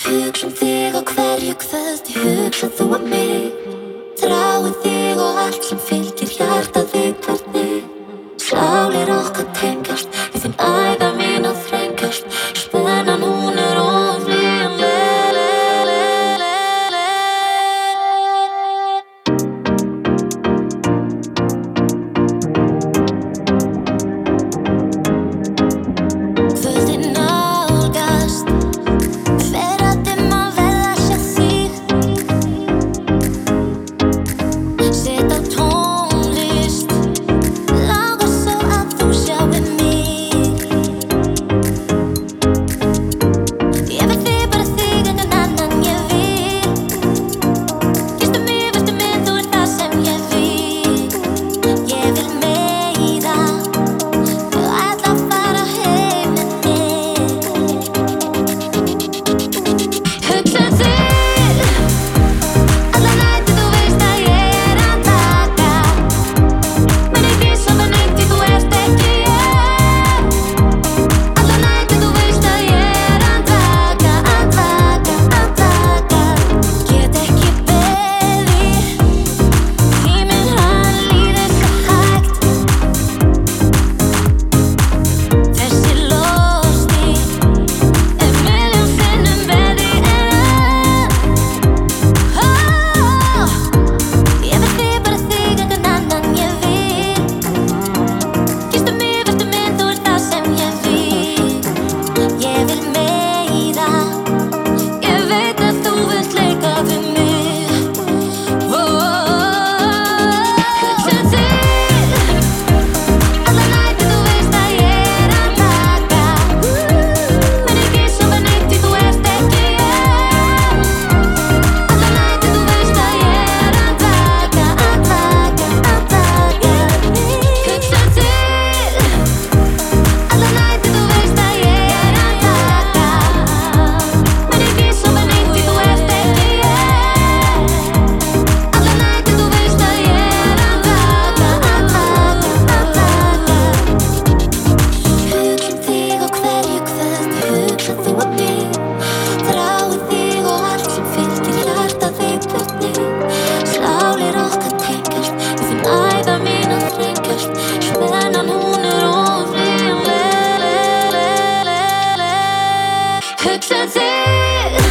Hugsa þig á hverju kvöldi, hugsa þú mig. Þrái þig og allt sem fylgir hjartað þitt hvernig. Sálir okkar tengjast, við þín æða mín að þrengjast. Spennan hún óumflýjanleg. Kvöldin nálgast, fer að dimma verð að sjá þig. Set á tónlist, langar svo að þú sjáir mig. Ég vil þig, bara þig, engan annan ég vil. Kysstu mig, vertu minn, þú ert það sem ég vil. Ég vil meira, ég ætla að fara heim með þig. Hugsa þig, alla nætur þú veist að ég er að taka. Men ekki sofa neitt því þú ert ekki ég. Alla nætur þú veist að ég er að taka. Get ekki beðið, tíminn hann líður svo hægt. Þessi losti milljón sinnum verri Ég vil þig, bara þig, engan annan ég vil. Kysstu mig, vertu minn, þú ert það sem ég vil. Ég vil meira, ég veit að þú vilt leika við mig. Hugsa þig, alla nætur þú veist að ég er að taka. Men ekki sofa neitt því þú ert ekki ég. Alla nætur þú veist að ég er að taka. Hugsa þig, alla nætur þú veist að ég er að taka. Men ekki sofa neitt því þú ert ekki ég. Alla nætur þú veist að ég er að taka. Hugsa þig á hverju kvöldi, hugsa þú mig. Þrái þig og allt sem fylgir hjartað þitt hvernig. Sálir okkar tengjast, við þín æða mín að þrengjast. Spennan hún óumflýjanleg. Hugsa þig,